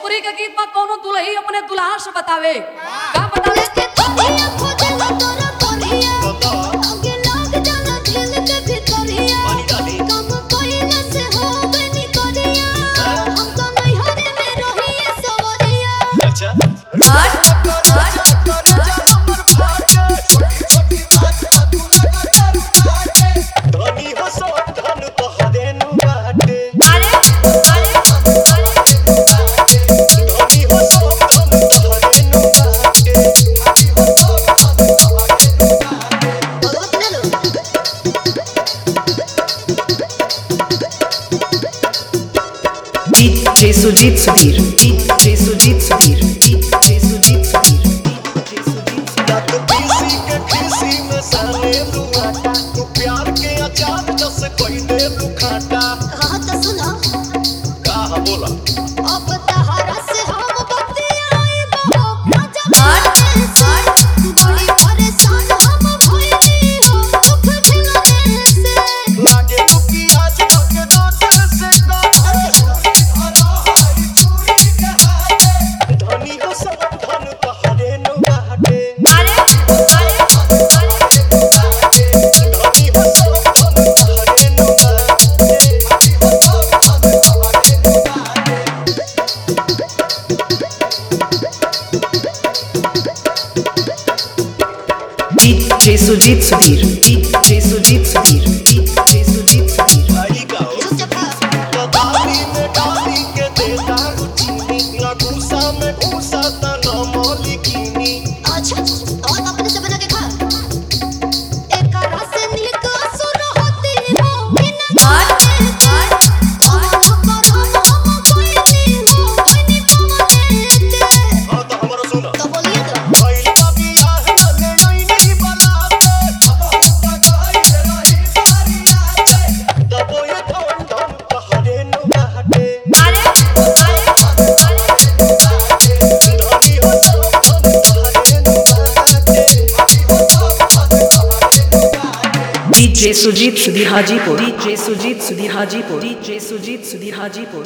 भोजपुरी के गीत में कोनो दुल्ही अपने दुल्हा से बतावे का बतावे DJ Sujit Sudhir, DJ Sujit Sudhir, DJ Sujit Sudhir, DJ Sujit Sudhir. किसी के किसी में साले तू आटा तू प्यार के अचार जस कोई दे तू खाटा हाँ तो सुना कहा बोला अब तहरा से हम बतियाए बहुत मजा आए बड़ी परेशान हम भइली हो दुख झेलने से लागे तू की आज तक दांत से धनी हो सब धन तहरे नु बाटे धनी हो सब धन तहरे नु DJ Sujit Sudhir, DJ Sujit Sudhir, DJ Sujit Sudhir. आई गाओ कदाली में डाली के देता रुचीनी ना घूसा में घूसा ता ना मौलिकीनी अच्छा और अपने से बना के खा एक रस नीक असुर होती हो बिना हाँ तो हमारा सुना तो बोलिए तो भाई कभी आह न ले नहीं बलाते दबो ये धन धन तहरे नु बाटे धनी हो सब धन तहरे नु बाटे DJ Sujit Sudhir Hajipur, DJ Sujit Sudhir Hajipur, DJ Sujit Sudhir Hajipur.